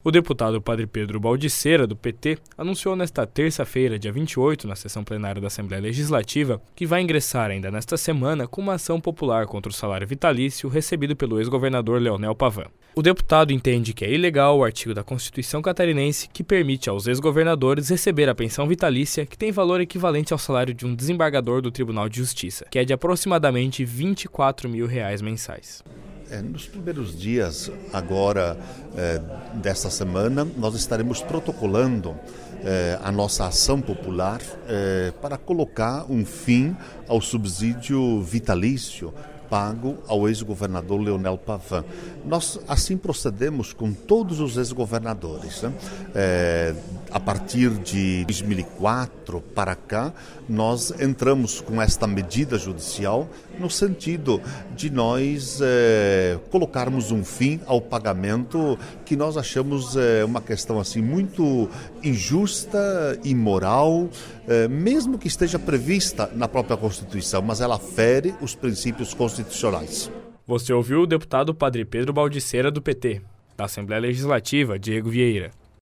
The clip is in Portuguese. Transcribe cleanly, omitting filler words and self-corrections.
O deputado Padre Pedro Baldiceira, do PT, anunciou nesta terça-feira, dia 28, na sessão plenária da Assembleia Legislativa, que vai ingressar ainda nesta semana com uma ação popular contra o salário vitalício recebido pelo ex-governador Leonel Pavão. O deputado entende que é ilegal o artigo da Constituição catarinense que permite aos ex-governadores receber a pensão vitalícia, que tem valor equivalente ao salário de um desembargador do Tribunal de Justiça, que é de aproximadamente R$ 24 mil mensais. Nos primeiros dias agora desta semana, nós estaremos protocolando a nossa ação popular para colocar um fim ao subsídio vitalício pago ao ex-governador Leonel Pavão. Nós assim procedemos com todos os ex-governadores, né? A partir de 2004 para cá, nós entramos com esta medida judicial no sentido de nós colocarmos um fim ao pagamento que nós achamos uma questão assim muito injusta, imoral, mesmo que esteja prevista na própria Constituição, mas ela fere os princípios constitucionais. Você ouviu o deputado Padre Pedro Baldiceira, do PT. Da Assembleia Legislativa, Diego Vieira.